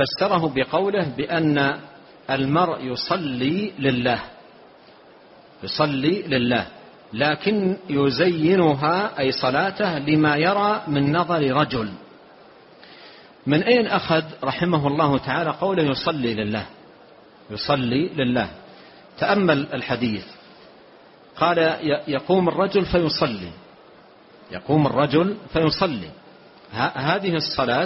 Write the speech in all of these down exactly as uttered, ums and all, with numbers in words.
فسره بقوله بأن المرء يصلي لله، يصلي لله لكن يزينها أي صلاته لما يرى من نظر رجل. من أين أخذ رحمه الله تعالى قوله يصلي لله؟ يصلي لله. تأمل الحديث، قال يقوم الرجل فيصلي، يقوم الرجل فيصلي. هذه الصلاة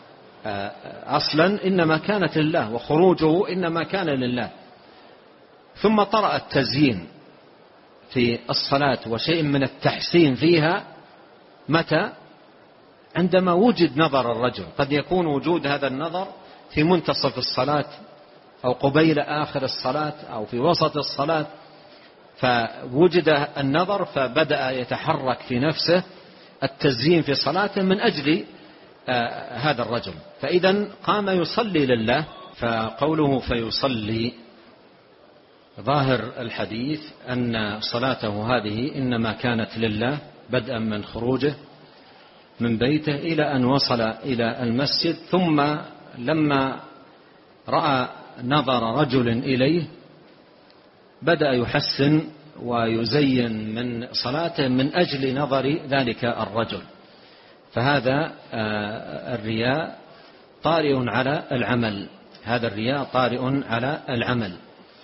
أصلا إنما كانت لله، وخروجه إنما كان لله، ثم طرأ التزيين في الصلاة وشيء من التحسين فيها. متى؟ عندما وجد نظر الرجل. قد يكون وجود هذا النظر في منتصف الصلاة أو قبيل آخر الصلاة أو في وسط الصلاة، فوجد النظر فبدأ يتحرك في نفسه التزيين في صلاته من أجل آه هذا الرجل، فإذا قام يصلي لله. فقوله فيصلي ظاهر الحديث أن صلاته هذه إنما كانت لله، بدءا من خروجه من بيته إلى أن وصل إلى المسجد، ثم لما رأى نظر رجل إليه بدأ يحسن ويزين من صلاته من أجل نظر ذلك الرجل. فهذا الرياء طارئ على العمل، هذا الرياء طارئ على العمل.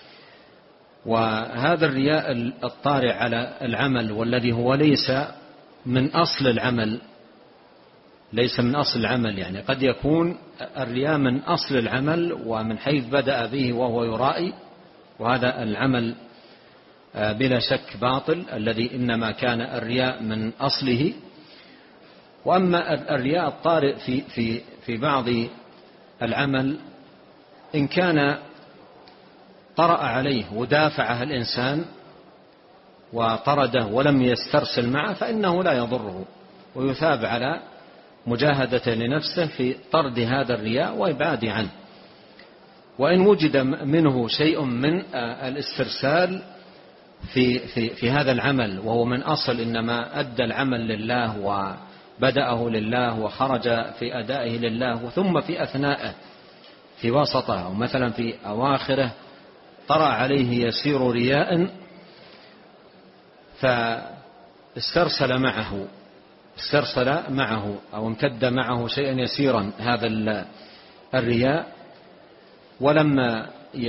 وهذا الرياء الطارئ على العمل والذي هو ليس من أصل العمل، ليس من أصل العمل، يعني قد يكون الرياء من أصل العمل ومن حيث بدأ به وهو يرائي، وهذا العمل بلا شك باطل الذي إنما كان الرياء من أصله. وأما الرياء الطارئ في في في بعض العمل إن كان طرأ عليه ودافعه الإنسان وطرده ولم يسترسل معه فإنه لا يضره، ويثاب على مجاهدة لنفسه في طرد هذا الرياء وإبعاد عنه. وإن وجد منه شيء من الاسترسال في في في هذا العمل وهو من أصل إنما أدى العمل لله وبدأه لله وخرج في أدائه لله، ثم في أثنائه في وسطه أو مثلا في أواخره طرأ عليه يسير رياء فاسترسل معه استرسل معه أو امتد معه شيئا يسيرا هذا الرياء، ولما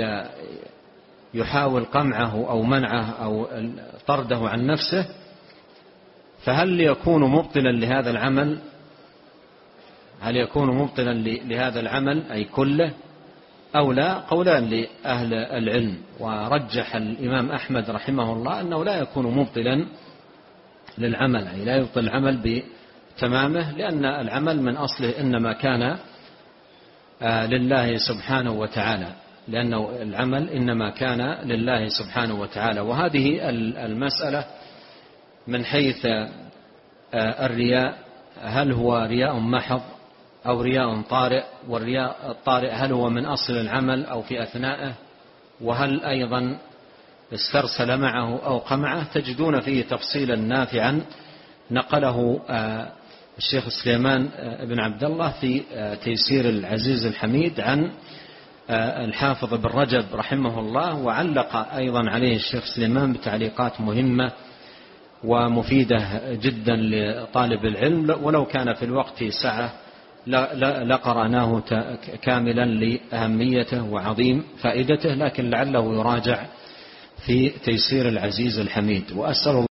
يحاول قمعه أو منعه أو طرده عن نفسه، فهل يكون مبطلا لهذا العمل؟ هل يكون مبطلا لهذا العمل أي كله أو لا؟ قولان لأهل العلم، ورجح الإمام أحمد رحمه الله أنه لا يكون مبطلا للعمل، أي لا يبطل العمل بتمامه، لأن العمل من أصله إنما كان لله سبحانه وتعالى، لأنه العمل إنما كان لله سبحانه وتعالى. وهذه المسألة من حيث الرياء، هل هو رياء محض أو رياء طارئ؟ والرياء الطارئ هل هو من أصل العمل أو في أثنائه؟ وهل أيضا استرسل معه أو قمعه؟ تجدون فيه تفصيلا نافعا نقله الشيخ سليمان بن عبد الله في تيسير العزيز الحميد عن الحافظ بن رجب رحمه الله، وعلق أيضا عليه الشيخ سليمان بتعليقات مهمة ومفيدة جدا لطالب العلم، ولو كان في الوقت سعة لقرأناه كاملا لأهميته وعظيم فائدته، لكن لعله يراجع في تيسير العزيز الحميد. وأسأل الله.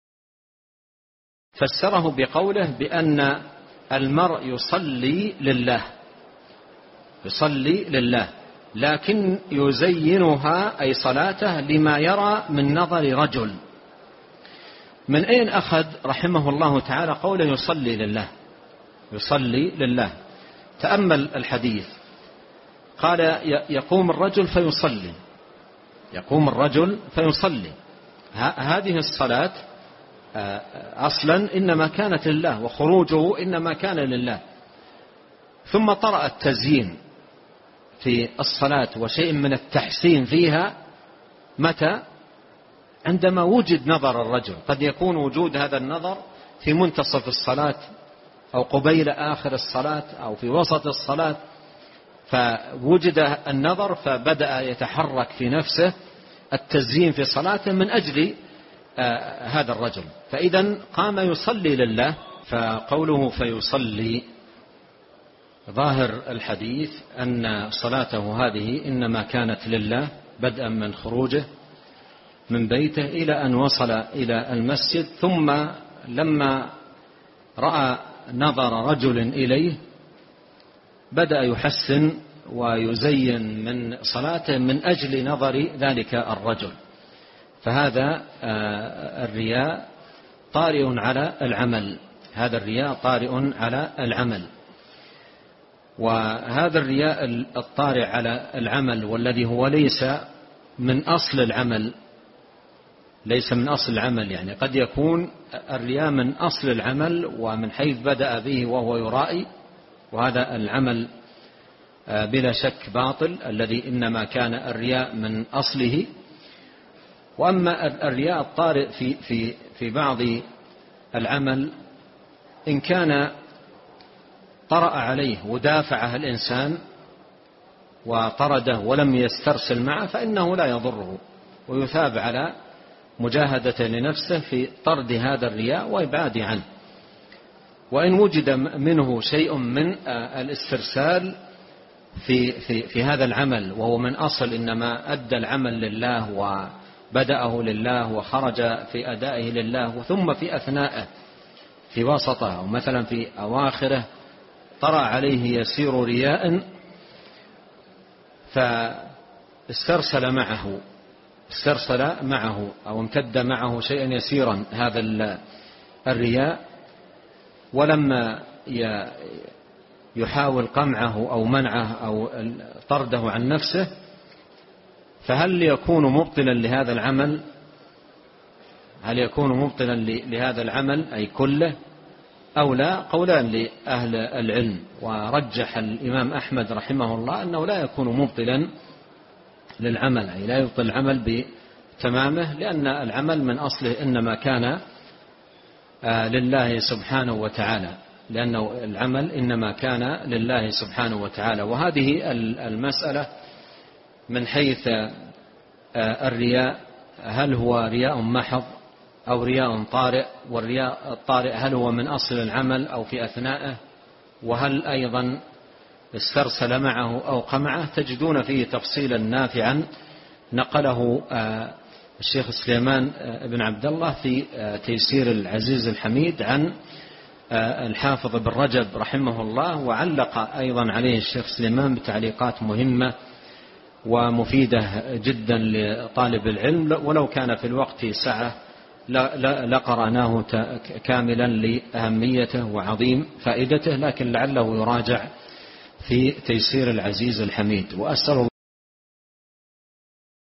فسره بقوله بأن المرء يصلي لله، يصلي لله لكن يزينها أي صلاته لما يرى من نظر رجل. من أين أخذ رحمه الله تعالى قوله يصلي لله؟ يصلي لله. تأمل الحديث، قال يقوم الرجل فيصلي، يقوم الرجل فيصلي. هذه الصلاة أصلا إنما كانت لله، وخروجه إنما كان لله، ثم طرأ التزيين في الصلاة وشيء من التحسين فيها. متى؟ عندما وجد نظر الرجل. قد يكون وجود هذا النظر في منتصف الصلاة أو قبيل آخر الصلاة أو في وسط الصلاة، فوجد النظر فبدأ يتحرك في نفسه التزيين في صلاته من أجل آه هذا الرجل، فإذا قام يصلي لله. فقوله فيصلي ظاهر الحديث أن صلاته هذه إنما كانت لله بدءا من خروجه من بيته إلى أن وصل إلى المسجد، ثم لما رأى نظر رجل إليه بدأ يحسن ويزين من صلاته من أجل نظر ذلك الرجل. فهذا الرياء طارئ على العمل، هذا الرياء طارئ على العمل. وهذا الرياء الطارئ على العمل والذي هو ليس من أصل العمل، ليس من أصل العمل، يعني قد يكون الرياء من أصل العمل ومن حيث بدأ به وهو يرائي، وهذا العمل بلا شك باطل الذي إنما كان الرياء من أصله. وأما الرياء الطارئ في في في بعض العمل إن كان طرأ عليه ودافعه الإنسان وطرده ولم يسترسل معه فإنه لا يضره، ويثاب على مجاهدة لنفسه في طرد هذا الرياء وإبعاده عنه. وإن وجد منه شيء من الاسترسال في, في, في هذا العمل وهو من أصل إنما أدى العمل لله وبدأه لله وخرج في أدائه لله، ثم في أثنائه في وسطه أو مثلا في أواخره طرأ عليه يسير رياء فاسترسل معه استرسل معه أو امتد معه شيئا يسيرا هذا الرياء، ولما يحاول قمعه أو منعه أو طرده عن نفسه، فهل يكون مبطلا لهذا العمل؟ هل يكون مبطلا لهذا العمل أي كله أو لا؟ قولان لأهل العلم، ورجح الإمام أحمد رحمه الله أنه لا يكون مبطلا للعمل، أي لا يبطل العمل بتمامه، لأن العمل من أصله إنما كان لله سبحانه وتعالى، لأنه العمل إنما كان لله سبحانه وتعالى. وهذه المسألة من حيث الرياء، هل هو رياء محض أو رياء طارئ؟ والرياء الطارئ هل هو من أصل العمل أو في أثنائه؟ وهل أيضا استرسل معه أو قمعه؟ تجدون فيه تفصيلا نافعا نقله الشيخ سليمان بن عبد الله في تيسير العزيز الحميد عن الحافظ بن رجب رحمه الله، وعلق أيضا عليه الشيخ سليمان بتعليقات مهمة ومفيدة جدا لطالب العلم، ولو كان في الوقت سعة لقرأناه كاملا لأهميته وعظيم فائدته، لكن لعله يراجع في تيسير العزيز الحميد. وأسأل